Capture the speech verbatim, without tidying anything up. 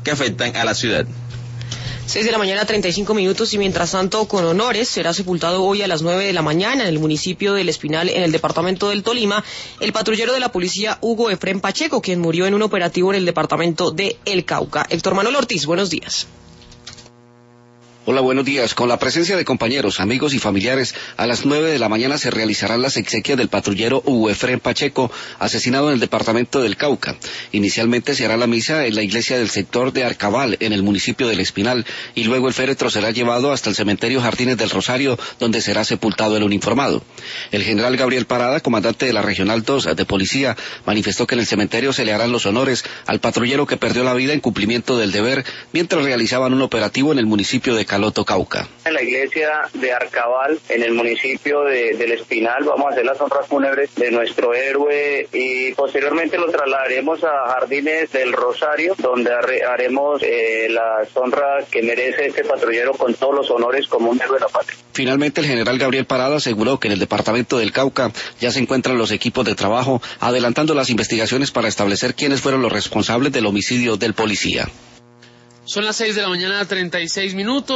que afectan a la ciudad. seis de la mañana, treinta y cinco minutos, y mientras tanto, con honores, será sepultado hoy a las nueve de la mañana en el municipio del Espinal, en el departamento del Tolima, el patrullero de la policía Hugo Efrén Pacheco, quien murió en un operativo en el departamento de El Cauca. Héctor Manuel Ortiz, buenos días. Hola, buenos días. Con la presencia de compañeros, amigos y familiares, a las nueve de la mañana se realizarán las exequias del patrullero Hugo Efrén Pacheco, asesinado en el departamento del Cauca. Inicialmente se hará la misa en la iglesia del sector de Arcabal, en el municipio del Espinal, y luego el féretro será llevado hasta el cementerio Jardines del Rosario, donde será sepultado el uniformado. El general Gabriel Parada, comandante de la Regional dos de Policía, manifestó que en el cementerio se le harán los honores al patrullero que perdió la vida en cumplimiento del deber, mientras realizaban un operativo en el municipio de Caloto, Cauca. En la iglesia de Arcabal, en el municipio de, del Espinal, vamos a hacer las honras fúnebres de nuestro héroe y posteriormente lo trasladaremos a Jardines del Rosario, donde haremos eh, las honras que merece este patrullero con todos los honores como un héroe de la patria. Finalmente, el general Gabriel Parada aseguró que en el departamento del Cauca ya se encuentran los equipos de trabajo adelantando las investigaciones para establecer quiénes fueron los responsables del homicidio del policía. Son las seis de la mañana, treinta y seis minutos.